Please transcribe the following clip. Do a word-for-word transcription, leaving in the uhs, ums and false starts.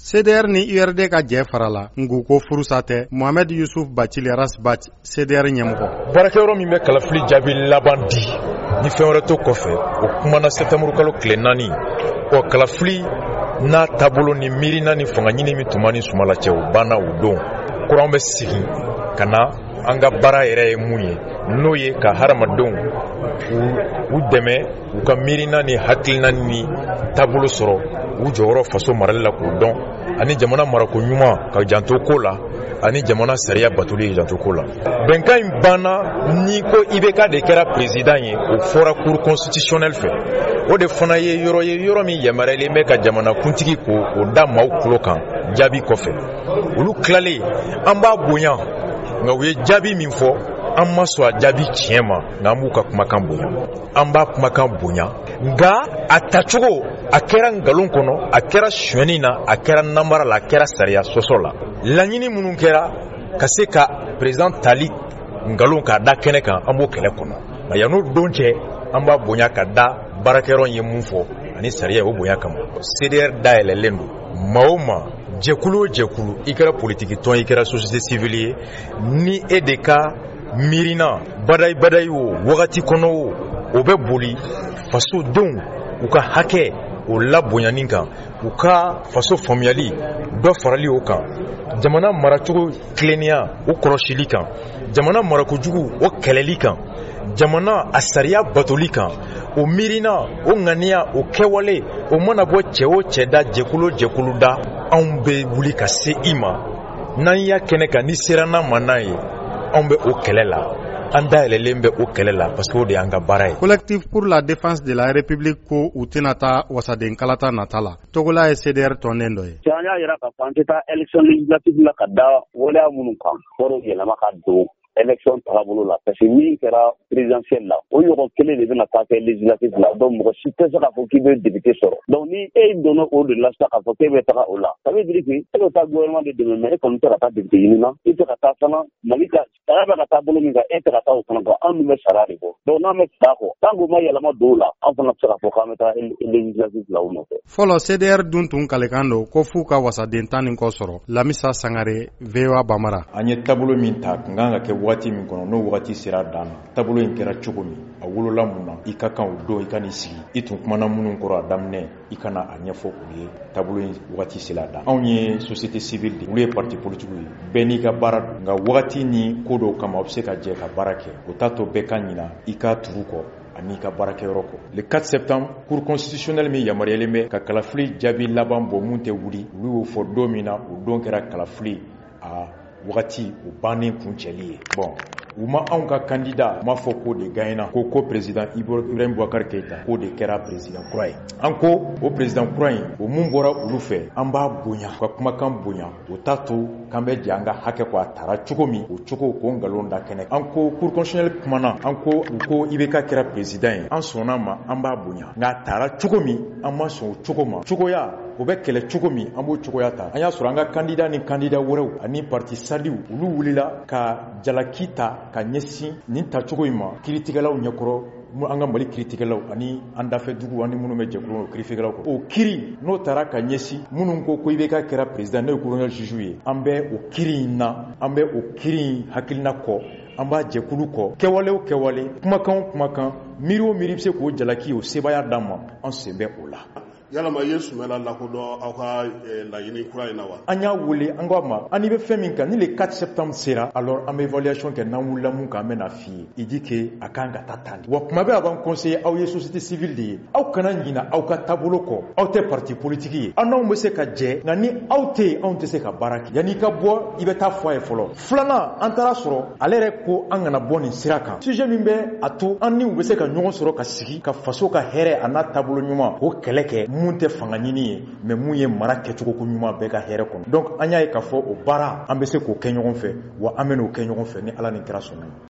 C D R ni U R D ka jɛ farala ngu ko furusa tɛ Mohamed Yusuf Bacili Rasbat C D R ɲɛmɔgɔ. Baarakɛyɔrɔ min bɛ kalafili jaabi laban di ni fɛn wɛrɛ to kɔfɛ o kumana septembre kalo tile naani o kalafili n'a taabolo ni miirina ni fanga ɲini min tuma ni sumala cɛ o banna o don kuran bɛ sigi ka na an ka baara yɛrɛ ye mun ye n'o ye ka hadamadenw u dɛmɛ u ka miirina ni hakilina ni taabolo sɔrɔ u jɔyɔrɔ faso marali la k'o dɔn ani jamana marako ɲuman ka janto ko la ani jamana sariya batoli janto ko la. Bɛnkan in banna ni ko I B K de kɛra président ye o fɔra cour constitutionnel fɛ o de fana ye yɔrɔ ye yɔrɔ min yamaruyalen bɛ ka jamana kuntigi ko o da maaw tulo kan jaabi kɔfɛ olu tilalen an b'a bonya nka u ye jaabi min fɔ an ma sɔn a jaabi tiɲɛ ma nka an b'u ka kumakan bonya an b'a kumakan bonya nka a tacogo a kɛra nkalon kɔnɔ a kɛra suɲɛni na a kɛra namara la a kɛra sariya sɔsɔ la laɲini minnu kɛra ka se ka président tali nkalon k'a da kɛnɛ kan an b'o kɛlɛ kɔnɔ nka yan'o don cɛ an b'a bonya ka da baarakɛyɔrɔ ye mun fɔ ani sariya o bonya kama C D R dayɛlɛlen don maa o maa jɛkulu o jɛkulu I kɛra politiki tɔn I kɛra société civile ye ni e de ka miirina badayi badayi o wagati kɔnɔ o o bɛ boli fasodenw u ka hakɛ o labonyani kan u ka faso faamuyali dɔ farali o kan jamana maracogo tilennenya o kɔlɔsili kan jamana marakojugu o kɛlɛli kan jamana a sariya batoli kan o miirina o ŋaniya o kɛwale o mana bɔ cɛ o cɛ da jɛkulu jɛkulu da anw bɛ wuli ka se I ma n'an y'a kɛnɛ kan ni sera n'an ma n'a ye anw bɛ o kɛlɛ la an dayɛlɛlen bɛ o kɛlɛ la parce que o de y'an ka baara ye. Collectif pour la défense de la République ko u tɛna taa wasaden kalata nata la Togola ye C D R tɔnden dɔ ye. An y'a yira k'a fɔ an tɛ taa élection législative la ka da waleya minnu kan fɔlɔ yɛlɛma ka don élection tagabolo la parce que min kɛra présidentielle la o ɲɔgɔn kelen de bɛna taa kɛ législative la donc mɔgɔ si tɛ se k'a fɔ k'i bɛ député sɔrɔ donc ni e donna o de la sisan k'a fɔ k'e bɛ taga o la ça veut dire que e bɛ taa gouvernement de dɛmɛ mais e kɔni tɛ ka taa député ɲini na i tɛ ka taa fana Mali ka sariya bɛ ka taa bolo min kan e tɛ ka taa o fana kɔ an dun bɛ sariya de kɔ donc n'an bɛ sariya kɔ tant que o ma yɛlɛma don o la an fana tɛ se k'a fɔ k'an bɛ taa législative la o nɔfɛ. Fɔlɔ C D R dun tun kalekan don ko f'u ka wasaden tan ni kɔ sɔrɔ Lamisa Sangare V O A Bamara. An ye taabolo min ta kun kan ka kɛ waati min kɔnɔ n'o wagati sera dan na taabolo in kɛra cogo min a wolola mun na I ka kan o don I ka n'i sigi I tun kumana minnu kɔrɔ a daminɛ I kana a ɲɛfɔ u ye taabolo in wagati sera dan anw ye société civile de olu ye parti politique ye bɛɛ n'i ka baara don nka wagati ni ko dɔw kama a bɛ se ka jɛ ka baara kɛ o t'a to bɛɛ ka ɲina I ka tugu kɔ ani ka baarakɛyɔrɔ kɔ. Le quatre septembre cour constitutionnelle min yamaruyalen bɛ ka kalafili jaabi laban bɔ mun tɛ wuli olu y'o fɔ don min na o don kɛra kalafili a wagati o bannen kuncɛli ye. Bon u ma anw ka candidat ma fɔ ko de gagnera ko ko président Ibrahim Boubacar Keïta ko de kɛra président kura ye an ko o président kura in o mun bɔra olu fɛ an b'a bonya ka kumakan bonya o t'a to k'an bɛ jɛ an ka hakɛ kɔ a taara cogo min o cogo ko nkalon da kɛnɛ an ko cour constitutionnelle kumana an ko u ko I B K kɛra président ye an sɔnna ma an b'a bonya nka a taara cogo min an ma sɔn o cogo ma cogoya o bɛ kɛlɛ cogo min an b'o cogoya ta an y'a sɔrɔ an ka candidat ni candidat wɛrɛw ani parti saliw olu wulila ka jalaki ta ka ɲɛsin nin tacogo in ma kiritigɛlaw ɲɛkɔrɔ an ka Mali kiritigɛlaw ani an dafɛ dugu ani minnu bɛ jɛkulu o kiritigɛlaw kɔ o kiri n'o taara ka ɲɛsin minnu ko ko I B K kɛra président ne ye colonel juge ye an bɛ o kiri in na an bɛ o kiri in hakilina kɔ an b'a jɛkulu kɔ kɛwale o kɛwale kumakan o kumakan miiri o miiri bɛ se k'o jalaki o sebaya d'an ma an sen bɛ o la. Yalama ye sumela lakodɔn aw ka laɲini kura in na wa? An y'a wele an ko a ma an ni bɛ fɛn min kan ni le quatre septembre sera alors an bɛ évaluation kɛ n'an wulila mun kan an bɛ na f'i ye i dit que a kan ka taa tan de wa kuma bɛɛ a b'an conseiller aw ye société civile de ye aw kana ɲina aw ka taabolo kɔ aw tɛ parti politique ye aw n'anw bɛ se ka jɛ nka ni aw tɛ yen anw tɛ se ka baara kɛ yanni i ka bɔ i bɛ taa fɔ a ye fɔlɔ filanan an taara sɔrɔ ale yɛrɛ ko an kana bɔ nin sira kan sujet min bɛ a to an niw bɛ se ka ɲɔgɔn sɔrɔ ka sigi ka faso ka hɛrɛ a n'a taabolo ɲuman o kɛlɛ kɛ mun tɛ fanga ɲini ye mais mun ye mara kɛcogo ko ɲuman bɛɛ ka hɛrɛ kɔnɔ donc an y'a ye k'a fɔ o baara an bɛ se k'o kɛ ɲɔgɔn fɛ wa an bɛ n'o kɛ ɲɔgɔn fɛ ni Ala ni kira sɔnna.